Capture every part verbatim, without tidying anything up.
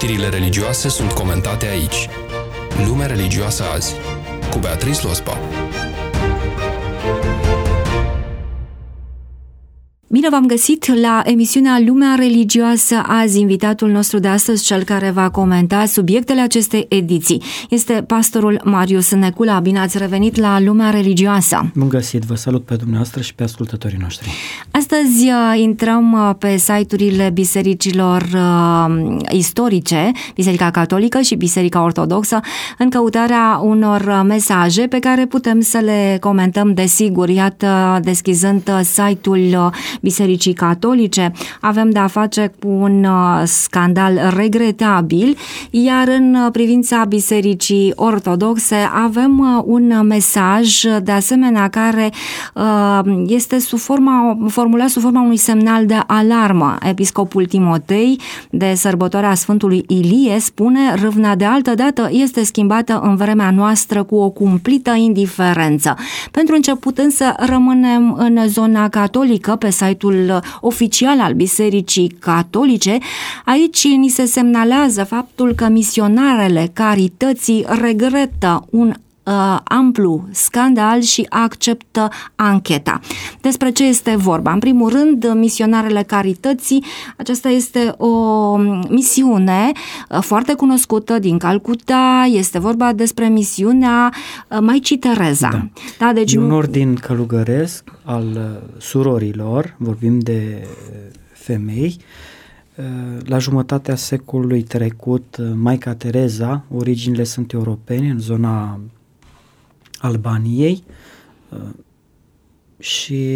Știrile religioase sunt comentate aici. Lumea religioasă azi, cu Beatrice Lospa. Bine v-am găsit la emisiunea Lumea Religioasă azi. Invitatul nostru de astăzi, cel care va comenta subiectele acestei ediții, este pastorul Marius Necula. Bine ați revenit la Lumea Religioasă. Bun găsit, vă salut pe dumneavoastră și pe ascultătorii noștri. Astăzi uh, intrăm uh, pe site-urile bisericilor uh, istorice, Biserica Catolică și Biserica Ortodoxă, în căutarea unor uh, mesaje pe care putem să le comentăm, desigur. Iată, deschizând uh, site-ul uh, Bisericii Catolice, avem de a face cu un uh, scandal regretabil, iar în uh, privința Bisericii Ortodoxe avem uh, un mesaj, de asemenea, care uh, este sub forma, formulat sub forma unui semnal de alarmă. Episcopul Timotei, de sărbătoarea Sfântului Ilie, spune: râvna de altă dată este schimbată în vremea noastră cu o cumplită indiferență. Pentru început însă rămânem în zona catolică, pe site-ul oficial al Bisericii Catolice. Aici ni se semnalează faptul că misionarele carității regretă un uh, amplu scandal și acceptă ancheta. Despre ce este vorba? În primul rând, misionarele carității, aceasta este o misiune uh, foarte cunoscută din Calcuta, este vorba despre misiunea uh, Maicii Tereza. Da. Da, deci e un nu... ordin călugăresc al uh, surorilor, vorbim de femei. La jumătatea secolului trecut, Maica Tereza, originile sunt europene, în zona Albaniei, și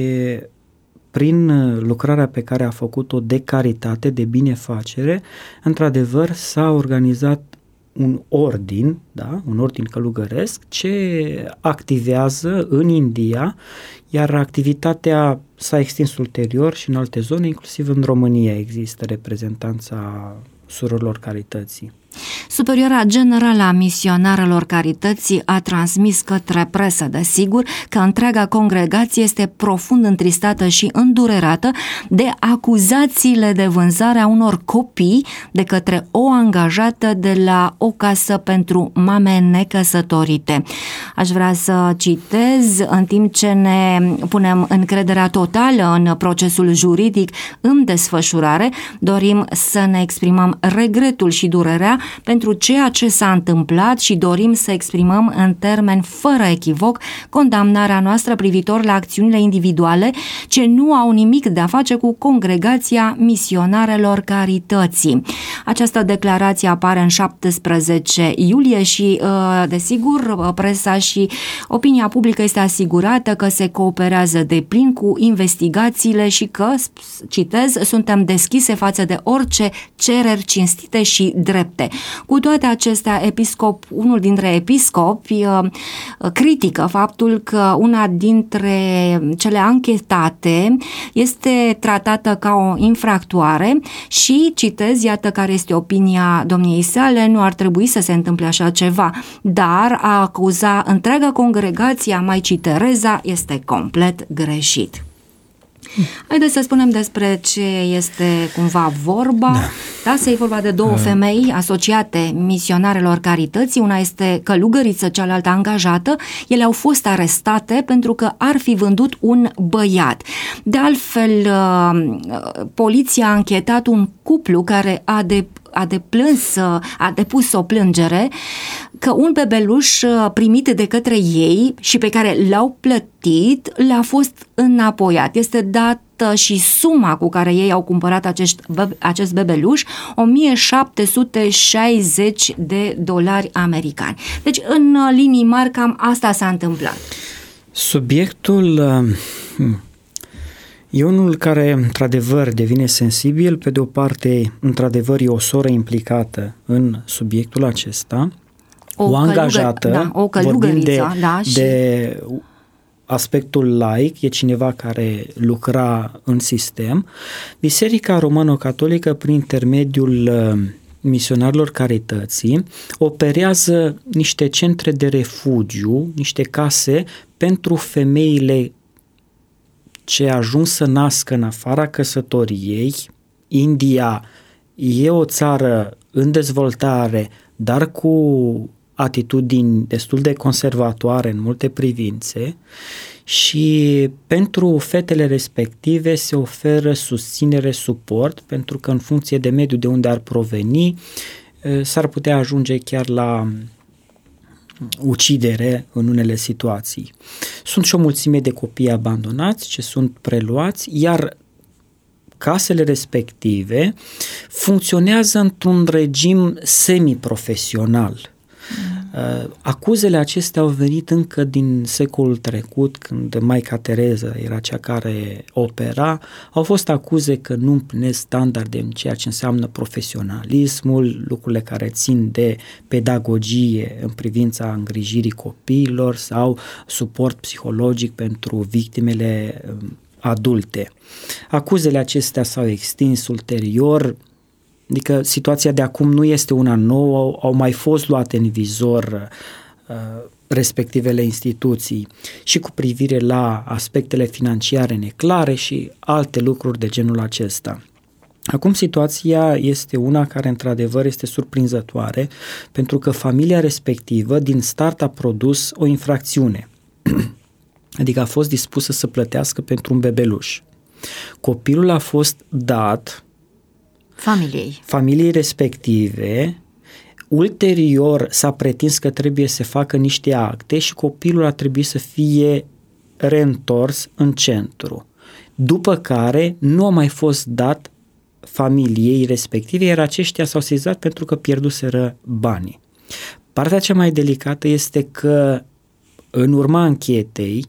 prin lucrarea pe care a făcut-o de caritate, de binefacere, într-adevăr s-a organizat un ordin, da, un ordin călugăresc, ce activează în India, iar activitatea s-a extins ulterior și în alte zone, inclusiv în România există reprezentanța surorilor carității. Superiora Generală a Misionarelor Carității a transmis către presă, desigur, că întreaga congregație este profund întristată și îndurerată de acuzațiile de vânzare a unor copii de către o angajată de la o casă pentru mame necăsătorite. Aș vrea să citez: în timp ce ne punem încrederea totală în procesul juridic în desfășurare, dorim să ne exprimăm regretul și durerea pentru ceea ce s-a întâmplat și dorim să exprimăm în termeni fără echivoc condamnarea noastră privitor la acțiunile individuale ce nu au nimic de a face cu congregația misionarelor carității. Această declarație apare în șaptesprezece iulie și, desigur, presa și opinia publică este asigurată că se cooperează deplin cu investigațiile și că, citez, suntem deschise față de orice cereri cinstite și drepte. Cu toate acestea, episcop, unul dintre episcopi critică faptul că una dintre cele anchetate este tratată ca o infractoare și, citez, iată care este opinia domniei sale: nu ar trebui să se întâmple așa ceva, dar a acuza întreaga congregație a Maicii Tereza este complet greșit. Haideți să spunem despre ce este cumva vorba. Da, da să e vorba de două femei asociate misionarelor carității, una este călugăriță, cealaltă angajată. Ele au fost arestate pentru că ar fi vândut un băiat. De altfel, poliția a anchetat un cuplu care a de a deplâns, a depus o plângere că un bebeluș primit de către ei și pe care l-au plătit le-a fost înapoiat. Este dată și suma cu care ei au cumpărat acest, acest bebeluș, o mie șapte sute șaizeci de dolari americani. Deci, în linii mari, cam asta s-a întâmplat. Subiectul e unul care, într-adevăr, devine sensibil. Pe de o parte, într-adevăr, e o soră implicată în subiectul acesta, o, o angajată, da, o vorbim de, da, și... de aspectul laic, e cineva care lucra în sistem. Biserica Romano-Catolică, prin intermediul misionarilor carității, operează niște centre de refugiu, niște case pentru femeile ce ajung să nască în afara căsătoriei. India e o țară în dezvoltare, dar cu atitudini destul de conservatoare în multe privințe, și pentru fetele respective se oferă susținere, suport, pentru că în funcție de mediul de unde ar proveni, s-ar putea ajunge chiar la ucidere în unele situații. Sunt și o mulțime de copii abandonați ce sunt preluați, iar casele respective funcționează într-un regim semiprofesional. Mm. Acuzele acestea au venit încă din secolul trecut, când Maica Tereza era cea care opera. Au fost acuze că nu împlinesc standarde în ceea ce înseamnă profesionalismul, lucrurile care țin de pedagogie în privința îngrijirii copiilor sau suport psihologic pentru victimele adulte. Acuzele acestea s-au extins ulterior, adică situația de acum nu este una nouă, au, au mai fost luate în vizor uh, respectivele instituții și cu privire la aspectele financiare neclare și alte lucruri de genul acesta. Acum situația este una care într-adevăr este surprinzătoare, pentru că familia respectivă din start a produs o infracțiune, adică a fost dispusă să plătească pentru un bebeluș. Copilul a fost dat familiei. familiei respective, ulterior s-a pretins că trebuie să facă niște acte și copilul a trebuit să fie reîntors în centru, după care nu a mai fost dat familiei respective, iar aceștia s-au sesizat pentru că pierduseră banii. Partea cea mai delicată este că în urma anchetei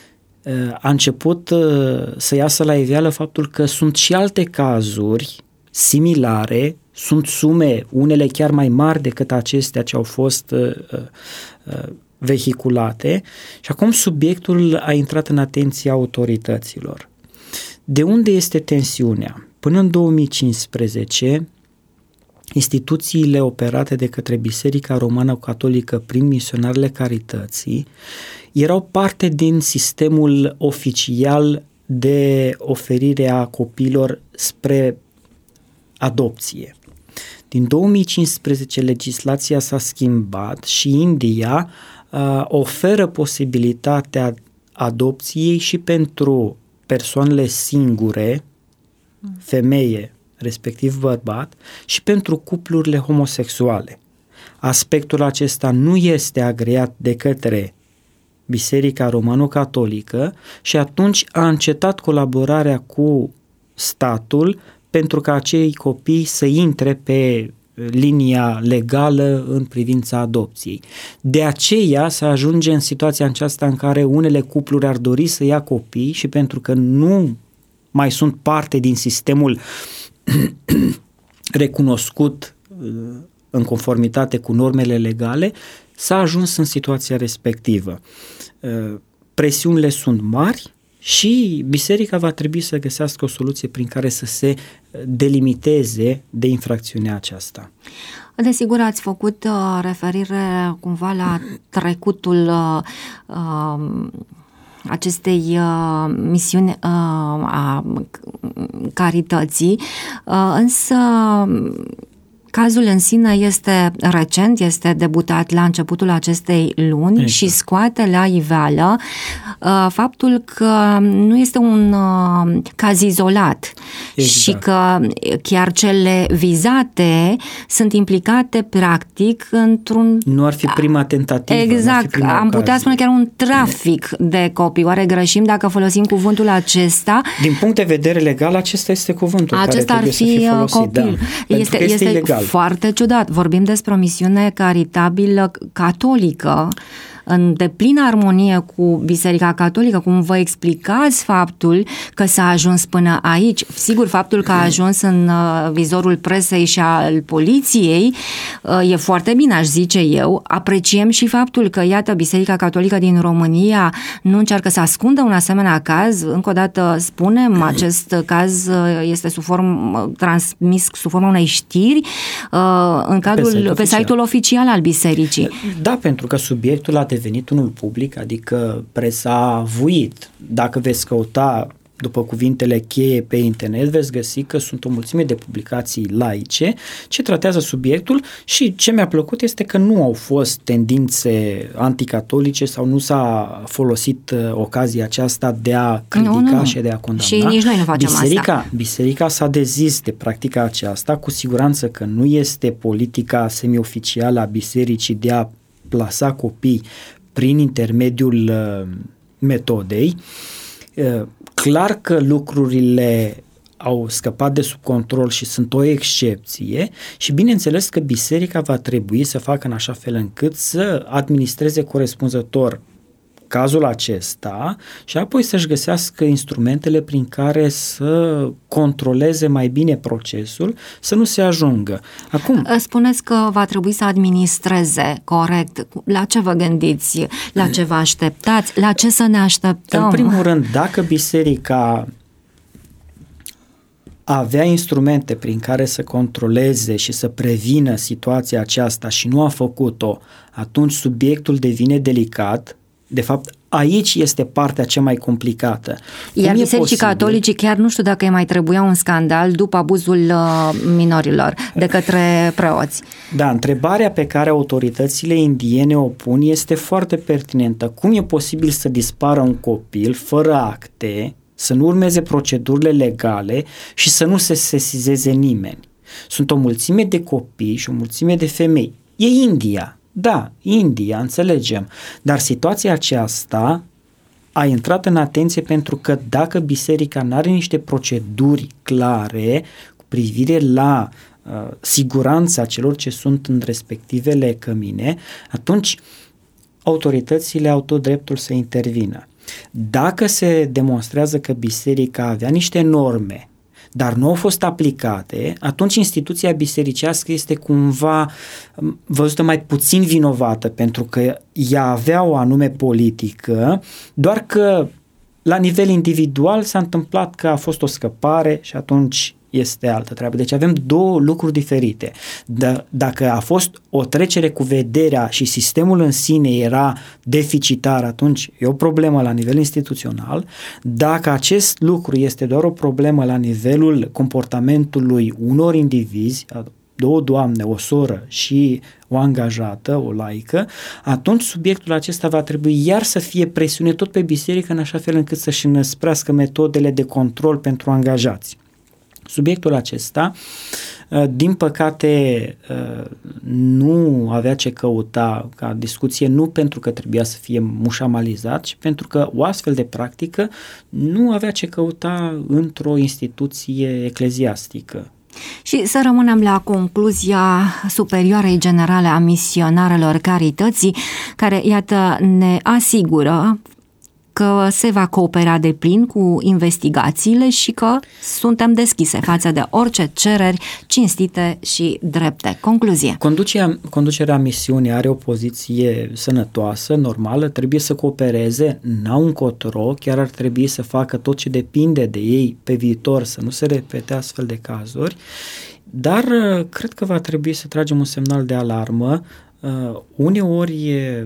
a început să iasă la iveală faptul că sunt și alte cazuri similare, sunt sume, unele chiar mai mari decât acestea ce au fost uh, uh, vehiculate, și acum subiectul a intrat în atenția autorităților. De unde este tensiunea? Până în două mii cincisprezece, instituțiile operate de către Biserica Romano-Catolică prin misionarele Carității erau parte din sistemul oficial de oferire a copiilor spre adopție. Din două mii cincisprezece legislația s-a schimbat și India uh, oferă posibilitatea adopției și pentru persoanele singure, femeie, respectiv bărbat, și pentru cuplurile homosexuale. Aspectul acesta nu este agreat de către Biserica Romano-Catolică și atunci a încetat colaborarea cu statul pentru ca acei copii să intre pe linia legală în privința adopției. De aceea se ajunge în situația aceasta în care unele cupluri ar dori să ia copii și pentru că nu mai sunt parte din sistemul recunoscut în conformitate cu normele legale, s-a ajuns în situația respectivă. Presiunile sunt mari și biserica va trebui să găsească o soluție prin care să se delimiteze de infracțiunea aceasta. Desigur, ați făcut uh, referire cumva la trecutul uh, uh, acestei uh, misiuni uh, a carității, uh, însă cazul în sine este recent, este debutat la începutul acestei luni, exact, și scoate la iveală uh, faptul că nu este un uh, caz izolat, exact, și că chiar cele vizate sunt implicate practic într-un... Nu ar fi prima tentativă. Exact, prima am putea ocazie. spune chiar un trafic de copii. Oare greșim dacă folosim cuvântul acesta? Din punct de vedere legal, acesta este cuvântul acesta care trebuie ar fi să fie folosit. Copil. Da, este, este, este ilegal. Foarte ciudat. Vorbim despre o misiune caritabilă catolică în deplină armonie cu Biserica Catolică. Cum vă explicați faptul că s-a ajuns până aici? Sigur, faptul că a ajuns în vizorul presei și al poliției e foarte bine, aș zice eu. Apreciem și faptul că, iată, Biserica Catolică din România nu încearcă să ascundă un asemenea caz. Încă o dată spunem, acest caz este sub form, transmis sub formă unei știri în cadrul, pe, site pe site-ul oficial al Bisericii. Da, pentru că subiectul a devenit unul public, adică presa a vuit. Dacă veți căuta după cuvintele cheie pe internet, veți găsi că sunt o mulțime de publicații laice ce tratează subiectul și ce mi-a plăcut este că nu au fost tendințe anticatolice sau nu s-a folosit ocazia aceasta de a critica nu, nu, nu. și de a condamna. Și nici noi nu facem biserica, asta. Biserica s-a dezis de practica aceasta, cu siguranță că nu este politica semioficială a bisericii de a plasa copii prin intermediul uh, metodei. Uh, clar că lucrurile au scăpat de sub control și sunt o excepție și bineînțeles că biserica va trebui să facă în așa fel încât să administreze corespunzător cazul acesta și apoi să-și găsească instrumentele prin care să controleze mai bine procesul, să nu se ajungă. Acum, spuneți că va trebui să administreze corect. La ce vă gândiți? La ce vă așteptați? La ce să ne așteptăm? În primul rând, dacă biserica avea instrumente prin care să controleze și să prevină situația aceasta și nu a făcut-o, atunci subiectul devine delicat. De fapt, aici este partea cea mai complicată. Iar bisericii catolice chiar nu știu dacă îi mai trebuia un scandal după abuzul minorilor de către preoți. Da, întrebarea pe care autoritățile indiene o pun este foarte pertinentă. Cum e posibil să dispară un copil fără acte, să nu urmeze procedurile legale și să nu se sesizeze nimeni? Sunt o mulțime de copii și o mulțime de femei. E India. Da, India, înțelegem, dar situația aceasta a intrat în atenție pentru că dacă biserica nu are niște proceduri clare cu privire la uh, siguranța celor ce sunt în respectivele cămine, atunci autoritățile au tot dreptul să intervină. Dacă se demonstrează că biserica avea niște norme dar nu au fost aplicate, atunci instituția bisericească este cumva văzută mai puțin vinovată pentru că ea avea o anume politică, doar că la nivel individual s-a întâmplat că a fost o scăpare și atunci este altă treabă. Deci avem două lucruri diferite. D- dacă a fost o trecere cu vederea și sistemul în sine era deficitar, atunci e o problemă la nivel instituțional. Dacă acest lucru este doar o problemă la nivelul comportamentului unor indivizi, două doamne, o soră și o angajată, o laică, atunci subiectul acesta va trebui iar să fie presiune tot pe biserică în așa fel încât să-și înăsprească metodele de control pentru angajați. Subiectul acesta, din păcate, nu avea ce căuta ca discuție, nu pentru că trebuia să fie mușamalizat, ci pentru că o astfel de practică nu avea ce căuta într-o instituție ecleziastică. Și să rămânem la concluzia Superioarei Generale a Misionarelor Carității, care, iată, ne asigură că se va coopera de plin cu investigațiile și că suntem deschise față de orice cereri cinstite și drepte. Concluzie. Conducerea, conducerea misiunii are o poziție sănătoasă, normală, trebuie să coopereze, n-au încotro, chiar ar trebui să facă tot ce depinde de ei pe viitor, să nu se repete astfel de cazuri, dar cred că va trebui să tragem un semnal de alarmă. Uh, uneori e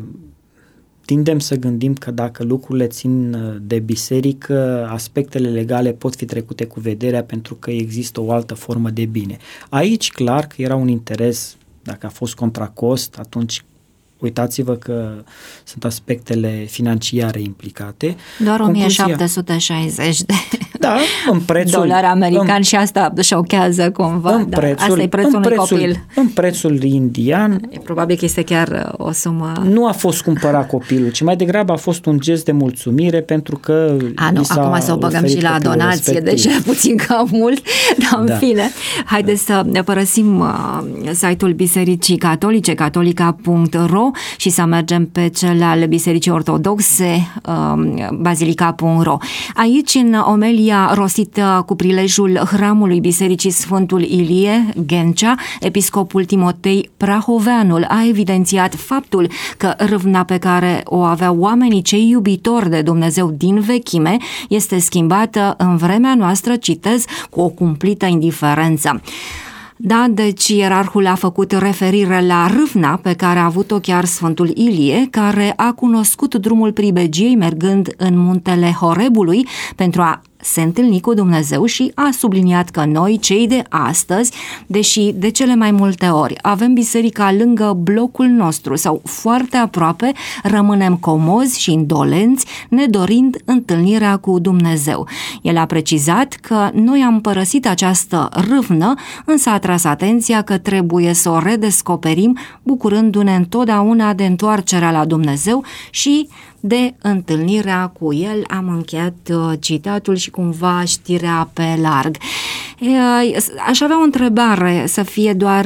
tindem să gândim că dacă lucrurile țin de biserică, aspectele legale pot fi trecute cu vederea pentru că există o altă formă de bine. Aici, clar că era un interes, dacă a fost contra cost, atunci uitați-vă că sunt aspectele financiare implicate. Doar o mie șapte sute șaizeci de da, în prețul, dolari americani în, și asta șochează cumva. În prețul, da, asta e prețul în unui prețul, copil. În prețul indian. E probabil că este chiar o sumă. Nu a fost cumpărat copilul, ci mai degrabă a fost un gest de mulțumire pentru că a, nu, acum să o băgăm și la donație, deci e puțin cam mult, dar în da. fine. Haideți să ne părăsim uh, site-ul Bisericii Catolice, catolica punct ro și să mergem pe cel al Bisericii Ortodoxe, uh, bazilica punct ro. Aici, în omelia rostită cu prilejul hramului Bisericii Sfântul Ilie, Ghencea, episcopul Timotei Prahoveanul a evidențiat faptul că râvna pe care o aveau oamenii cei iubitori de Dumnezeu din vechime este schimbată în vremea noastră, citez, cu o cumplită indiferență. Da, deci ierarhul a făcut referire la râvna pe care a avut-o chiar Sfântul Ilie, care a cunoscut drumul pribegiei mergând în muntele Horebului pentru a se întâlni cu Dumnezeu și a subliniat că noi, cei de astăzi, deși de cele mai multe ori avem biserica lângă blocul nostru sau foarte aproape, rămânem comozi și indolenți, nedorind întâlnirea cu Dumnezeu. El a precizat că noi am părăsit această râvnă, însă a tras atenția că trebuie să o redescoperim, bucurându-ne întotdeauna de întoarcerea la Dumnezeu și de întâlnirea cu El. Am încheiat citatul și cumva știrea pe larg. Aș avea o întrebare, să fie doar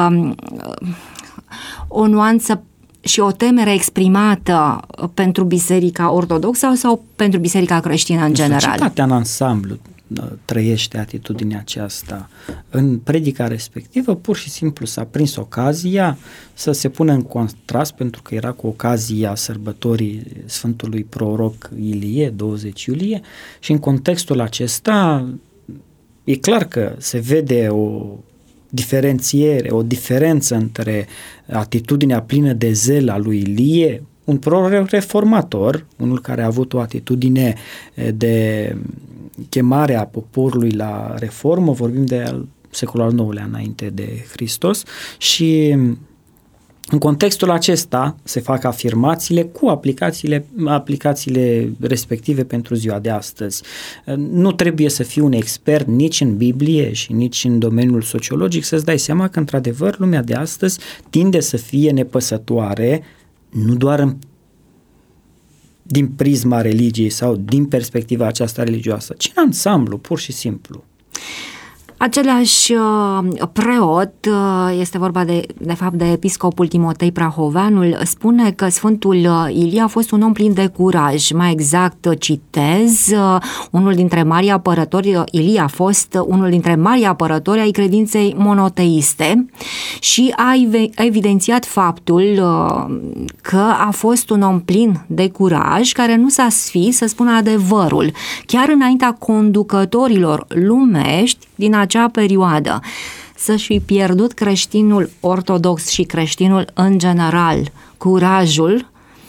o nuanță și o temere exprimată pentru Biserica Ortodoxă sau pentru Biserica creștină în general? Societatea în ansamblu trăiește atitudinea aceasta. În predica respectivă, pur și simplu s-a prins ocazia să se pună în contrast, pentru că era cu ocazia sărbătorii Sfântului Proroc Ilie, douăzeci iulie, și în contextul acesta e clar că se vede o diferențiere, o diferență între atitudinea plină de zel a lui Ilie, un proroc reformator, unul care a avut o atitudine de chemare a poporului la reformă, vorbim de secolul al nouălea înainte de Hristos, și în contextul acesta se fac afirmațiile cu aplicațiile, aplicațiile respective pentru ziua de astăzi. Nu trebuie să fii un expert nici în Biblie și nici în domeniul sociologic să-ți dai seama că, într-adevăr, lumea de astăzi tinde să fie nepăsătoare, nu doar în, din prisma religiei sau din perspectiva aceasta religioasă, ci în ansamblu, pur și simplu. Același preot, este vorba de, de fapt de episcopul Timotei Prahoveanul, spune că Sfântul Ilie a fost un om plin de curaj. Mai exact, citez, unul dintre marii apărători, Ilie a fost unul dintre marii apărători ai credinței monoteiste și a evidențiat faptul că a fost un om plin de curaj, care nu s-a sfiit să spună adevărul, chiar înaintea conducătorilor lumești din acea perioadă. Să-și fi pierdut creștinul ortodox și creștinul în general curajul?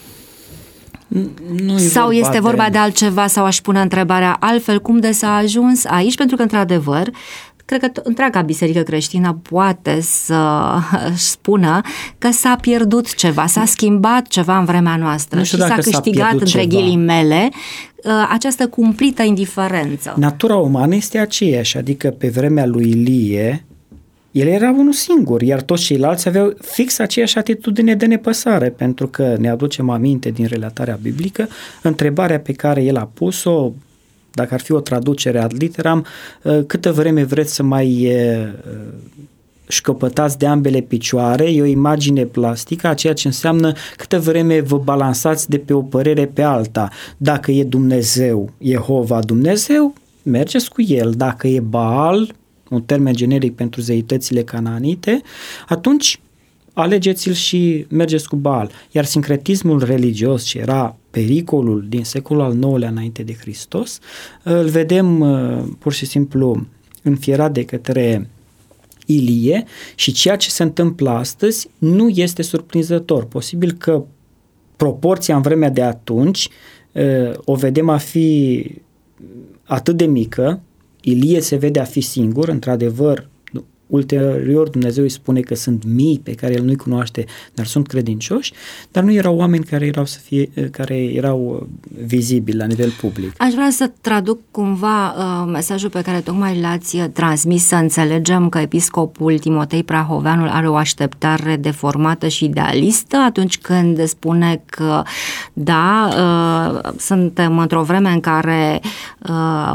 Nu sau vorba este vorba de... de altceva, sau aș pune întrebarea altfel, cum de s-a ajuns aici? Pentru că, într-adevăr, cred că întreaga biserică creștină poate să spună că s-a pierdut ceva, s-a schimbat ceva în vremea noastră și s-a câștigat, între ceva. Ghilimele, această cumplită indiferență. Natura umană este aceeași, adică pe vremea lui Ilie, el era unul singur, iar toți ceilalți aveau fix aceeași atitudine de nepăsare, pentru că ne aducem aminte din relatarea biblică, întrebarea pe care el a pus-o, dacă ar fi o traducere ad literam, câtă vreme vreți să mai șcăpătați de ambele picioare, e o imagine plastică a ceea ce înseamnă câtă vreme vă balansați de pe o părere pe alta. Dacă e Dumnezeu, Jehova Dumnezeu, mergeți cu el. Dacă e Baal, un termen generic pentru zeitățile canaanite, atunci alegeți-l și mergeți cu Baal. Iar sincretismul religios, ce era pericolul din secolul al nouălea înainte de Hristos, îl vedem pur și simplu înfierat de către Ilie și ceea ce se întâmplă astăzi nu este surprinzător. Posibil că proporția în vremea de atunci o vedem a fi atât de mică, Ilie se vede a fi singur, într-adevăr, ulterior Dumnezeu îi spune că sunt mii pe care el nu-i cunoaște, dar sunt credincioși, dar nu erau oameni care erau, să fie, care erau vizibili la nivel public. Aș vrea să traduc cumva uh, mesajul pe care tocmai l-ați transmis, să înțelegem că episcopul Timotei Prahoveanul are o așteptare deformată și idealistă atunci când spune că da, uh, suntem într-o vreme în care uh,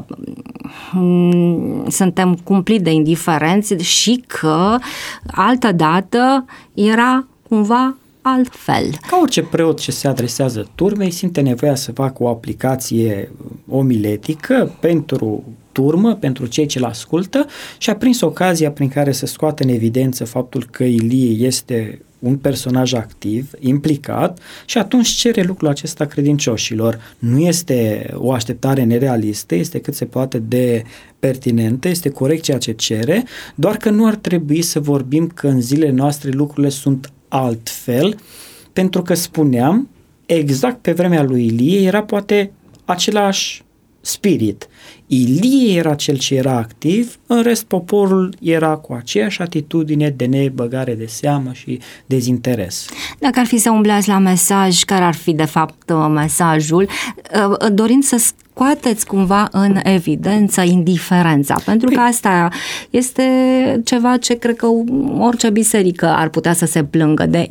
suntem cumplit de indiferenți și că altădată era cumva altfel. Ca orice preot ce se adresează turmei, simte nevoia să facă o aplicație omiletică pentru turmă, pentru cei ce-l ascultă, și a prins ocazia prin care să scoată în evidență faptul că Ilie este un personaj activ, implicat, și atunci cere lucrul acesta credincioșilor. Nu este o așteptare nerealistă, este cât se poate de pertinentă, este corect ceea ce cere, doar că nu ar trebui să vorbim că în zilele noastre lucrurile sunt altfel, pentru că spuneam, exact pe vremea lui Ilie era poate același spirit. Ilie era cel ce era activ, în rest poporul era cu aceeași atitudine de nebăgare de seamă și dezinteres. Dacă ar fi să umblați la mesaj, care ar fi de fapt mesajul, dorind să scoateți cumva în evidență indiferența, pentru că asta este ceva ce cred că orice biserică ar putea să se plângă, de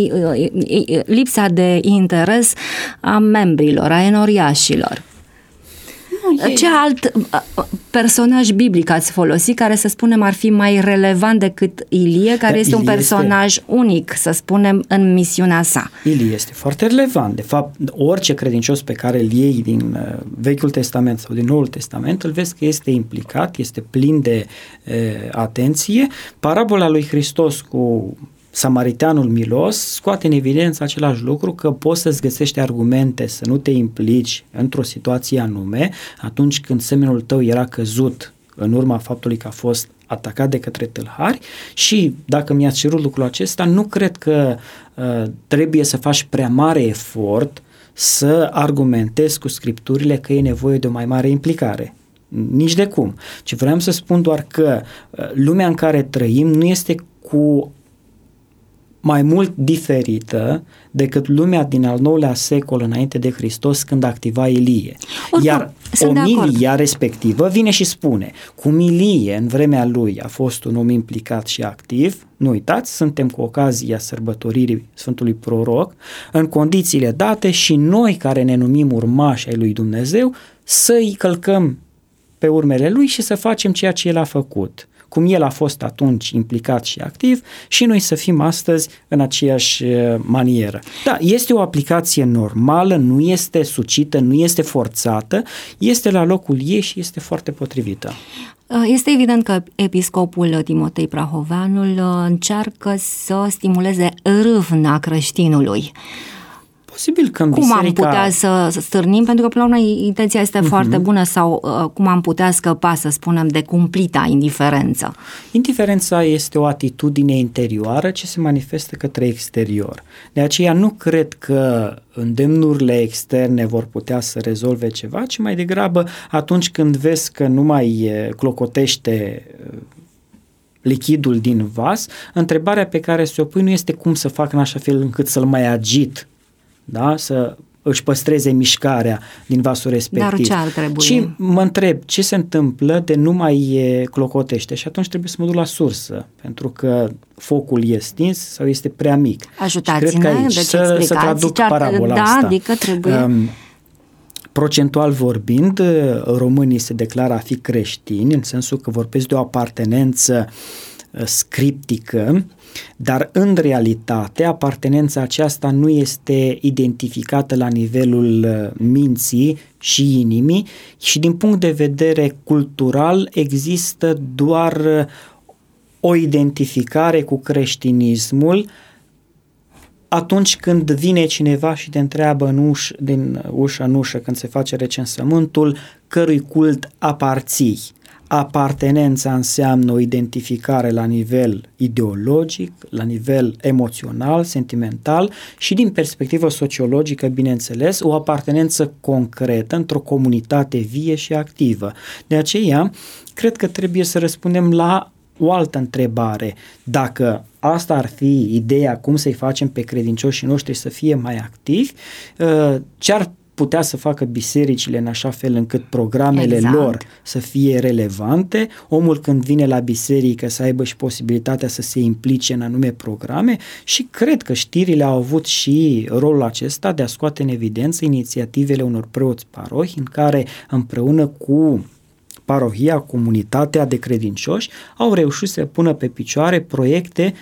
lipsa de interes a membrilor, a enoriașilor. Ce alt personaj biblic ați folosit care, să spunem, ar fi mai relevant decât Ilie, care da, este Ilie un personaj este... unic, să spunem, în misiunea sa? Ilie este foarte relevant. De fapt, orice credincios pe care îl iei din Vechiul Testament sau din Noul Testament, îl vezi că este implicat, este plin de e, atenție. Parabola lui Hristos cu Samariteanul milos scoate în evidență același lucru, că poți să-ți găsești argumente să nu te implici într-o situație anume atunci când semenul tău era căzut în urma faptului că a fost atacat de către tâlhari, și dacă mi-ați cerut lucrul acesta, nu cred că uh, trebuie să faci prea mare efort să argumentezi cu scripturile că e nevoie de o mai mare implicare. Nici de cum. Ci vreau să spun doar că uh, lumea în care trăim nu este cu mai mult diferită decât lumea din al nouălea secol înainte de Hristos, când activa Ilie. Oricum, Iar omilia respectivă vine și spune, cum Ilie în vremea lui a fost un om implicat și activ, nu uitați, suntem cu ocazia sărbătoririi Sfântului Proroc, în condițiile date și noi care ne numim urmași ai lui Dumnezeu să-i călcăm pe urmele lui și să facem ceea ce el a făcut. Cum el a fost atunci implicat și activ, și noi să fim astăzi în aceeași manieră. Da, este o aplicație normală, nu este sucită, nu este forțată, este la locul ei și este foarte potrivită. Este evident că episcopul Timotei Prahoveanul încearcă să stimuleze râvna creștinului. Posibil că în cum biserica... am putea să stârnim, pentru că până la urmă intenția este uh-huh. foarte bună, sau uh, cum am putea scăpa, să spunem, de cumplita indiferență? Indiferența este o atitudine interioară ce se manifestă către exterior. De aceea nu cred că îndemnurile externe vor putea să rezolve ceva, ci mai degrabă atunci când vezi că nu mai clocotește lichidul din vas, întrebarea pe care se o pui nu este cum să fac în așa fel încât să-l mai agit, da? Să își păstreze mișcarea din vasul respectiv. Dar ce ar trebui? Și mă întreb ce se întâmplă de nu mai clocotește, și atunci trebuie să mă duc la sursă, pentru că focul e stins sau este prea mic. Ajutați-ne, deci să, să traduc parabola da, asta. Adică trebuie... Um, Procentual vorbind, românii se declară a fi creștini, în sensul că vorbesc de o apartenență scriptică, dar în realitate apartenența aceasta nu este identificată la nivelul minții și inimii, și din punct de vedere cultural există doar o identificare cu creștinismul atunci când vine cineva și te întreabă în uș, din ușă în ușă, când se face recensământul, cărui cult aparții. Apartenența înseamnă o identificare la nivel ideologic, la nivel emoțional, sentimental și din perspectivă sociologică, bineînțeles, o apartenență concretă într-o comunitate vie și activă. De aceea, cred că trebuie să răspundem la o altă întrebare. Dacă asta ar fi ideea cum să-i facem pe credincioșii noștri să fie mai activi, ce ar putea să facă bisericile în așa fel încât programele exact. lor să fie relevante, omul când vine la biserică să aibă și posibilitatea să se implice în anume programe, și cred că știrile au avut și rolul acesta de a scoate în evidență inițiativele unor preoți parohi în care împreună cu parohia, comunitatea de credincioși au reușit să pună pe picioare proiecte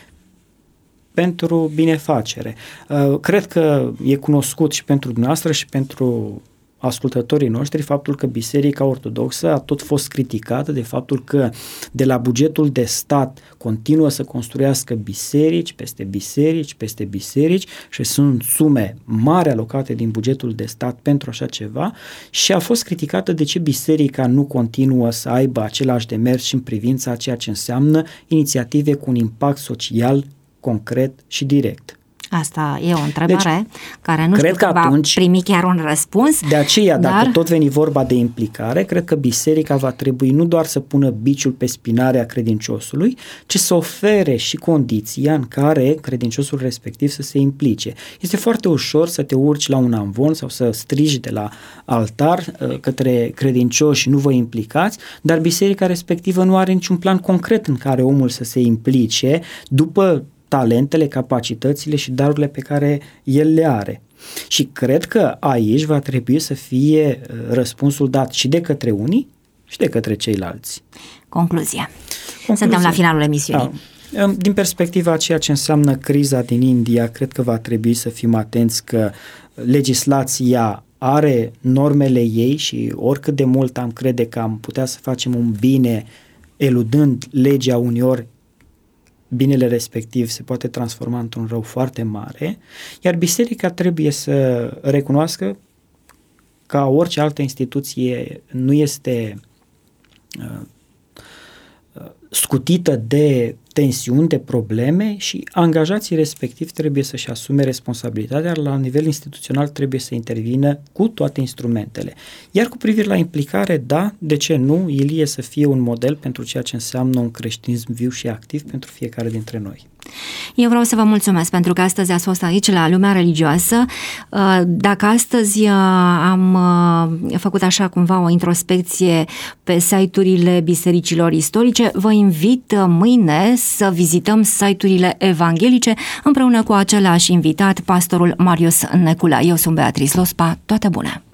pentru binefacere. Cred că e cunoscut și pentru dumneavoastră și pentru ascultătorii noștri faptul că Biserica Ortodoxă a tot fost criticată de faptul că de la bugetul de stat continuă să construiască biserici peste biserici peste biserici și sunt sume mari alocate din bugetul de stat pentru așa ceva, și a fost criticată de ce biserica nu continuă să aibă același demers și în privința ceea ce înseamnă inițiative cu un impact social concret și direct. Asta e o întrebare deci, care nu știu că, că va atunci, primi chiar un răspuns. De aceea, dar... dacă tot veni vorba de implicare, cred că biserica va trebui nu doar să pună biciul pe spinarea credinciosului, ci să ofere și condiția în care credinciosul respectiv să se implice. Este foarte ușor să te urci la un amvon sau să strigi de la altar către credincioși, nu vă implicați, dar biserica respectivă nu are niciun plan concret în care omul să se implice după talentele, capacitățile și darurile pe care el le are. Și cred că aici va trebui să fie răspunsul dat și de către unii și de către ceilalți. Concluzie. Concluzie. Suntem la finalul emisiunii. Da. Din perspectiva a ceea ce înseamnă criza din India, cred că va trebui să fim atenți că legislația are normele ei și oricât de mult am crede că am putea să facem un bine eludând legea, uneori binele respectiv se poate transforma într-un rău foarte mare, iar biserica trebuie să recunoască ca orice altă instituție nu este uh, scutită de tensiuni, de probleme și angajații respectiv trebuie să-și asume responsabilitatea, iar la nivel instituțional trebuie să intervină cu toate instrumentele. Iar cu privire la implicare, da, de ce nu, Ilie să fie un model pentru ceea ce înseamnă un creștinism viu și activ pentru fiecare dintre noi. Eu vreau să vă mulțumesc pentru că astăzi ați fost aici la Lumea Religioasă. Dacă astăzi am făcut așa cumva o introspecție pe site-urile bisericilor istorice, vă invit mâine să vizităm site-urile evanghelice împreună cu același invitat, pastorul Marius Necula. Eu sunt Beatrice Lospa. Toate bune!